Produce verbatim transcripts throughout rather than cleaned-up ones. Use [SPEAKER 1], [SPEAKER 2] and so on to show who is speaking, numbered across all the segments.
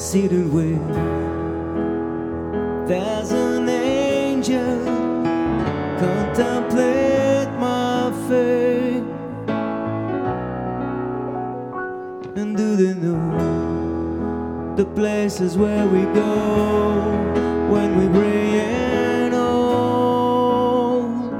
[SPEAKER 1] sitting with. There's an angel contemplate my fate. And do they know the places where we go when we bring old?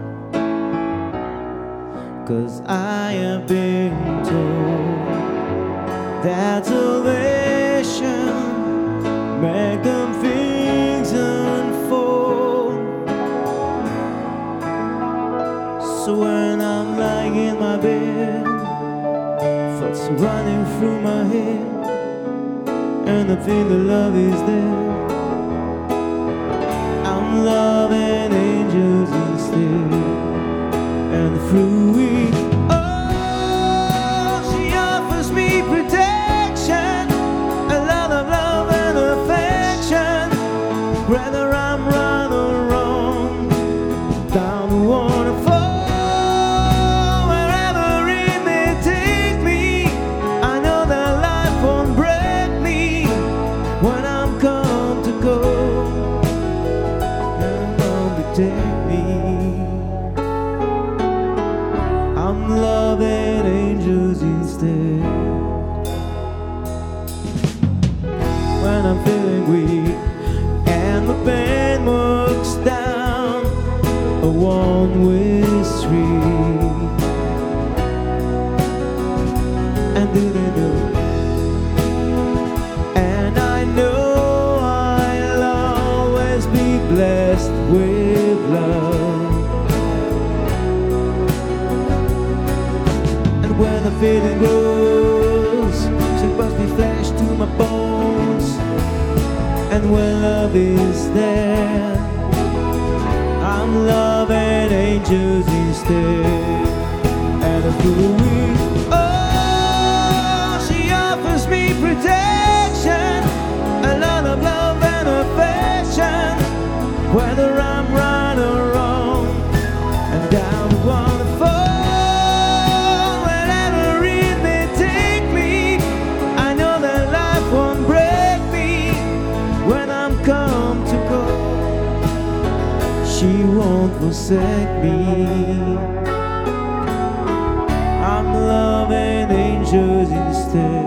[SPEAKER 1] 'Cause I have been told that salvation make them things unfold. So when I'm lying in my bed, thoughts running through my head, and I feel the love is there, I'm loving angels instead. And through it, oh, she offers me protection, a lot of love and affection. Whether I'm right or wrong, down the waterfall, wherever it may take me, I know that life won't break me when I'm come to go, and won't protect me. I'm loving angels instead. When I'm feeling weak and my pain walks down a one-way street, and do they know? And I know I'll always be blessed with love. And when the feeling grows, she puts me flesh to my bones. And when love is there, I'm loving angels instead. And through it, oh, she offers me protection, a lot of love and affection. Whether I'm right or wrong, and down the waterfall, wherever it may take me, I know that life won't break me when I'm come to go. She won't forsake me. I'm loving angels instead.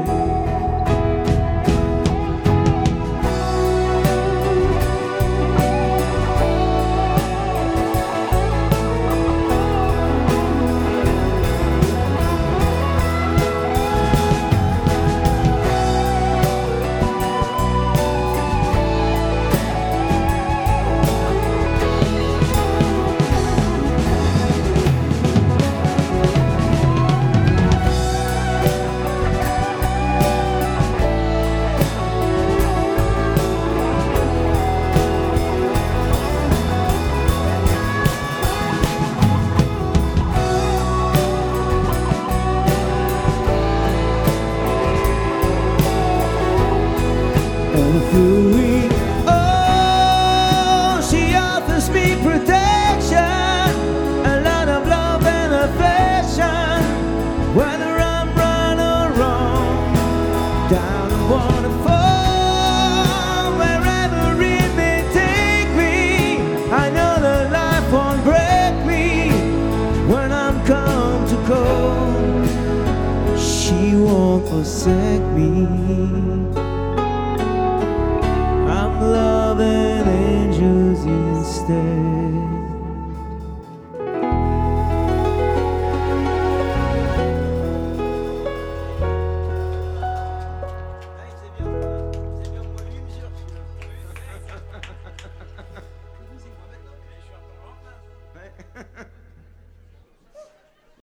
[SPEAKER 1] And through it, oh, she offers me protection, a lot of love and affection. Whether I'm right or wrong, down the waterfall, wherever it may take me, I know that life won't break me when I'm come to go. She won't forsake me.